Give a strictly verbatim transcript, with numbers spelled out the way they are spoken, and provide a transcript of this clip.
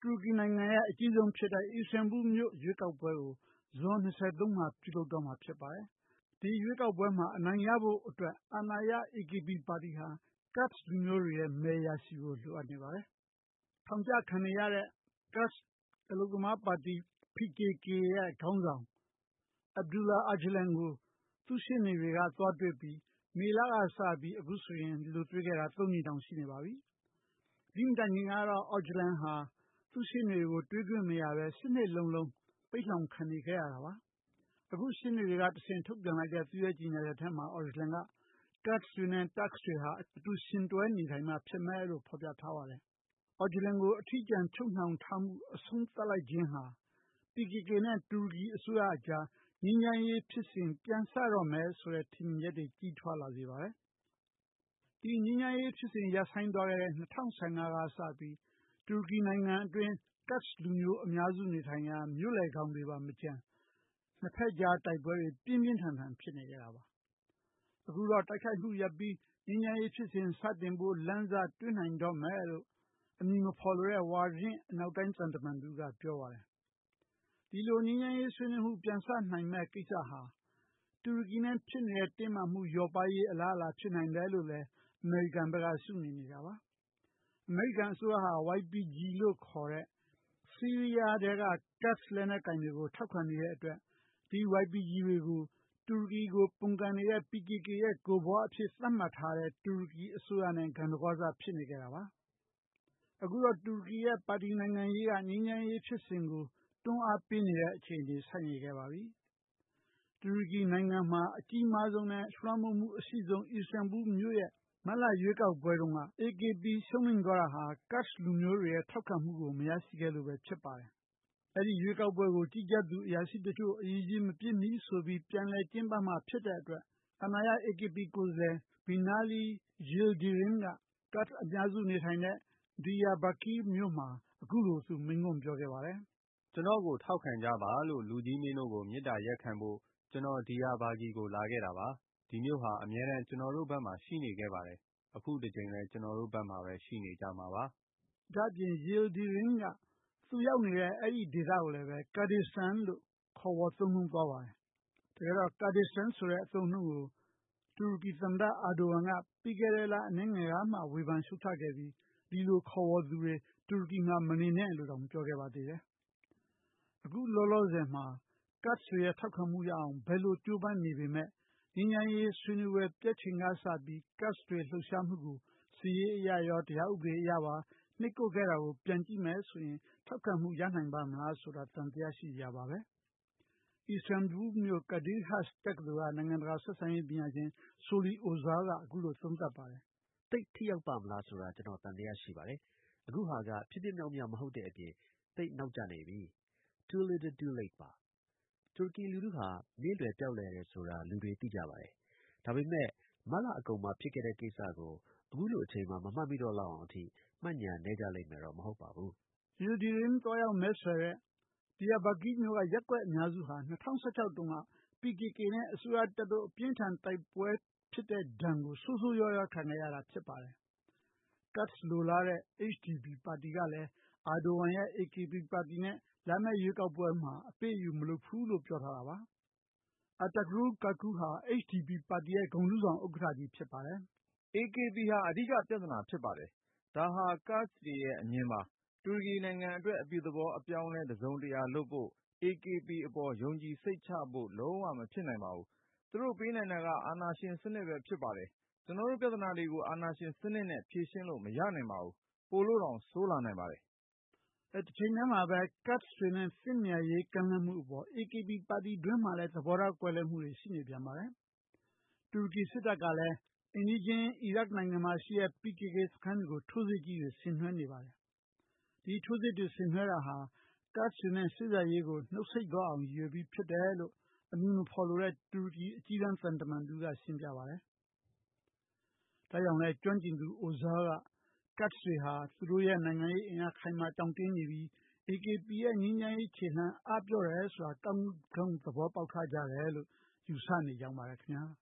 တူရကီနိုင်ငံရဲ့အကြီးဆုံးဖြစ်တဲ့ အီစတန်ဘူလ်မြို့ရွေးကောက်ပွဲကိုဇွန်၂၃မှာပြုလုပ်တော့မှာဖြစ်ပါတယ်။ဒီရွေးကောက်ပွဲမှာအနိုင်ရဖို့အတွက်အာဏာရ အေကေပီ ပါတီဟာ Kurd လူမျိုးတွေရဲ့မဲရရှိဖို့လိုအပ်နေပါတယ်။ထောင်ကျခံနေရတဲ့ Kurd အလုပ်သမားပါတီ ပီကေကေ ရဲ့ခေါင်းဆောင် Abdullah Öcalan ကိုသူ့ရှေ့နေတွေကသွားတွေ့ပြီးမေလကစပြီးအခုဆိုရင်ဒီလိုတွေ့ခဲ့တာသုံးကြိမ်တောင်ရှိနေပါပြီ။ဒီမတိုင်ခင်ကတော့ Öcalan ဟာသူ့ရှေ့နေတွေကိုတွေ့ခွင့်မရဘဲ၈နှစ်လုံးလုံးပိတ်လှောင်ခံနေခဲ့ရတာပါ။အခုရှေ့နေတွေကတဆင့်ထုတ်ပြန်လိုက်တဲ့သူ့ရဲ့ကြေညာချက်ထဲမှာ Öcalan က Kurd တွေနဲ့ Turks တွေဟာအတူယှဉ်တွဲနေထိုင်မှဖြစ်မယ်လို့ဖော်ပြထားပါတယ်။ Öcalan ကိုအထီးကျန်ချုပ်နှောင်ထားမှုအဆုံးသတ်လိုက်ခြင်းဟာ ပီကေကေ နဲ့တူရကီအစိုးရအကြားငြိမ်းချမ်းရေးဖြစ်စဉ်ပြန်စတော့မယ်ဆိုတဲ့ထင်မြင်ချက်တွေကြီးထွားလာစေပါတယ်။ဒီငြိမ်းချမ်းရေးဖြစ်စဉ်ရပ်ဆိုင်းသွားခဲ့တဲ့၂၀၁၅ကစပြီးတူရကီနိုင်ငံအတွင်း Kurd လူမျိုးအများစုနေထိုင်ရာမြို့လယ်ခေါင်တွေပါမကျန်နှစ်ဖက်ကြားတိုက်ပွဲတွေပြင်းပြင်းထန်ထန်ဖြစ်နေခဲ့တာပါ။အခုတော့တိုက်ခိုက်မှုရပ်ပြီးငြိမ်းချမ်းရေးဖြစ်စဉ်စတင်ဖို့လမ်းစတွေ့နိုင်တော့မယ်လို့အမည်မဖော်လိုတဲ့ဝါရင့်အနောက်တိုင်းသံတမန်တဦးကပြောပါတယ်။ဒီလိုငြိမ်းချမ်းရေးဆွေးနွေးမှုပြန်စနိုင်မယ့်ကိစ္စဟာတူရကီနဲ့ဖြစ်နေတဲ့တင်းမာမှုလျော့ပါးရေးအလားအလာဖြစ်နိုင်တယ်လို့လည်းအမေရိကန်ဘက်ကရှုမြင်နေတာပါ။အမေရိကန်အစိုးရဟာ ဝိုင်ပီဂျီ လို့ခေါ်တဲ့ဆီးရီးယားထဲက Kurd လက်နက်ကိုင်တွေကိုထောက်ခံနေတဲ့အတွက်ဒီ ဝိုင်ပီဂျီ တွေကိုတူရကီကိုပုန်ကန်နေတဲ့ ပီကေကေ ရဲ့ကိုယ်ပွားအဖြစ်သတ်မှတ်ထားတဲ့တူရကီအစိုးရနဲ့ဂန္ဓဝစဖြစ်နေခဲ့တာပါ။အခုတော့တူရကီရဲ့ပါတီနိုင်ငံရေးကငြိမ်းချမ်းရေးဖြစ်စဉ်ကိုတွန်းအားပေးနေတဲ့အခြေအနေဆိုက်နေခဲ့ပါပြီ။တူရကီနိုင်ငံမှာအကြီးမားဆုံးနဲ့လွှမ်းမိုးမှုအရှိဆုံးအီစတန်ဘူလ်မြို့ရဲ့မတ်လရွေးကောက်ပွဲတုန်းက အေကေပီ ရှုံးနိမ့်သွားတာဟာ Kurd လူမျိုးတွေရဲ့ထောက်ခံမှုကိုမရရှိခဲ့လို့ပဲဖြစ်ပါတယ်။အဲဒီရွေးကောက်ပွဲကိုကြီးကြပ်သူအရာရှိတချို့အရည်အချင်းမပြည့်မီဆိုပြီးပြန်လည်ကျင်းပမှာဖြစ်တဲ့အတွက်အာဏာရ အေကေပီ ကိုယ်စားလှယ် Binali Yildirim က Kurd အများစုနေထိုင်တဲ့ Diyarbakir မြို့မှာအခုလိုသူမိန့်ခွန်းပြောခဲ့ပါတယ်။ “ကျနော့်ကိုထောက်ခံကြပါလို့လူကြီးမင်းတို့ကိုမေတ္တာရပ်ခံဖို့ကျနော်ဒီယာဘာကီကိုလာခဲ့တာပါ။ဒီမြို့ဟာအမြဲတမ်းကျနော်တို့ဘက်မှာရှိနေခဲ့ပါတယ်။အခုတကြိမ်လည်းကျနော်တို့ဘက်မှာပဲရှိနေကြမှာပါ။ ”ဒါ့အပြင် Yildirim ကသူရောက်နေတဲ့အဲဒီဒေသကိုလည်းပဲ Kurdistan လို့ခေါ်ဝေါ်သုံးနှုန်းသွားပါတယ်။တကယ်တော့ Kurdistan ဆိုတဲ့အသုံးအနှုန်းကိုတူရကီသမ္မတ Erdogan ကပြီးခဲ့တဲ့လအနည်းငယ်ကမှဝေဖန်ရှုတ်ချခဲ့ပြီးဒီလိုခေါ်ဝေါ်သူတွေတူရကီမှာမနေနဲ့လို့တောင်ပြောခဲ့ပါသေးတယ်။အခုလောလောဆယ်မှာ Kurd တွေရဲ့ထောက်ခံမှုရအောင်ဘယ်လိုကြိုးပမ်းနေပေမဲ့ငြိမ်းချမ်းရေးဆွေးနွေးပွဲပျက်ချိန်ကစပြီး Kurd တွေလှုပ်ရှားမှုကိုစစ်ရေးအရရောတရားဥပဒေအရပါနှိပ်ကွပ်ခဲ့တာကိုပြန်ကြည့်မယ်ဆိုရင်ထောက်ခံမှုရနိုင်ပါ့မလားဆိုတာသံသယရှိစရာပါပဲ။အီစတန်ဘူလ်မြို့ Kadir Has တက္ကသိုလ်ကနိုင်ငံတကာဆက်ဆံရေးပညာရှင် Solly Oza ကအခုလိုသုံးသပ်ပါတယ်။“သိပ်ထိရောက်ပါ့မလားဆိုတာကျနော်သံသယရှိပါတယ်။အခုဟာကဖြစ်ဖြစ်မြောက်မြောက်မဟုတ်တဲ့အပြင်သိပ်နောက်ကျနေပြီ။ Too little too late ပါ။တူရကီလူထုဟာနေ့လည်ပျောက်လွယ်တယ်ဆိုတာလူတွေသိကြပါတယ်။ဒါပေမဲ့မတ်လအကုန်မှာဖြစ်ခဲ့တဲ့ကိစ္စကိုအခုလိုအချိန်မှာမမှတ်မိတော့လောက်အောင်အထိမှတ်ဉာဏ်နည်းကြလိမ့်မယ်တော့မဟုတ်ပါဘူး။ ” Yildirim သွားရောက်မဲဆွယ်တဲ့ Diyarbakir မြို့ကရပ်ကွက်အများစုဟာ၂၀၁၆တုန်းက ပီကေကေ နဲ့အစိုးရတပ်တို့အပြင်းအထန်တိုက်ပွဲဖြစ်တဲ့ဒဏ်ကိုဆိုးဆိုးရွားရွားခံခဲ့ရတာဖြစ်ပါတယ်။ Kurd လိုလားတဲ့ အေ့ချ်ဒီပီ ပါတီကလည်း Erdogan ရဲ့အေကေပီပါတီနဲ့လာမယ့်ရွေးကောက်ပွဲမှာအပေးအယူမလုပ်ဘူးလို့ပြောထားတာပါ။ Ertugrul Kaku ဟာ အေ့ချ်ဒီပီ ပါတီရဲ့ဂုဏ်ထူးဆောင်ဥက္ကဋ္ဌကြီးဖြစ်ပါတယ်။ “အေကေပီ ဟာအဓိကပြဿနာဖြစ်ပါတယ်။ ဒါဟာ Kurd တွေရဲ့အမြင်ပါ။ တူရကီနိုင်ငံအတွက်အပြုသဘောအပြောင်းအလဲတစုံတရာလုပ်ဖို့အေကေပီအပေါ်ယုံကြည်စိတ်ချဖို့လုံးဝမဖြစ်နိုင်ပါဘူး။သူတို့ပေးနိုင်တာကအာဏာရှင်စနစ်ပဲဖြစ်ပါတယ်။ကျနော်တို့ပြဿနာတွေကိုအာဏာရှင်စနစ်နဲ့ဖြေရှင်းလို့မရနိုင်ပါဘူး။ပိုလို့တောင်ဆိုးလာနိုင်ပါတယ်။တချိန်တည်းမှာပဲ Kurd တွေနဲ့သင့်မြတ်ရေးကမ်းလှမ်းမှုအပေါ်အေကေပီပါတီတွင်းမှာလည်းသဘောထားကွဲလွဲမှုတွေရှိနေပြန်ပါတယ်။တူရကီစစ်တပ်ကလည်းအိမ်နီးချင်းအီရတ်နိုင်ငံမှာရှိတဲ့ ပီကေကေစခန်းတွေကိုထိုးစစ်ကြီးတွေဆင်နွှဲနေပါတယ်။ဒီထိုးစစ်တွေဆင်နွှဲတာဟာ Kurd တွေနဲ့စေ့စပ်ရေးကိုနှုတ်ဆိတ်သွားအောင်ရည်ရွယ်ပြီးဖြစ်တယ်လို့အမည်မဖော်လိုတဲ့တူရကီအကြီးတန်းသံတမန်တဦးကရှင်းပြပါတယ်။ဒါကြောင့်လည်းကျွမ်းကျင်သူ Oza က Kurd တွေဟာသူတို့ရဲ့နိုင်ငံရေးအင်အားခိုင်မာတောင့်တင်းနေပြီးအေကေပီရဲ့ငြိမ်းချမ်းရေးခြေလှမ်းအားပျော့တယ်ဆိုတာကောင်းကောင်းသဘောပေါက်ထားကြတယ်လို့ယူဆနေကြောင်းပါပဲခင်ဗျာ။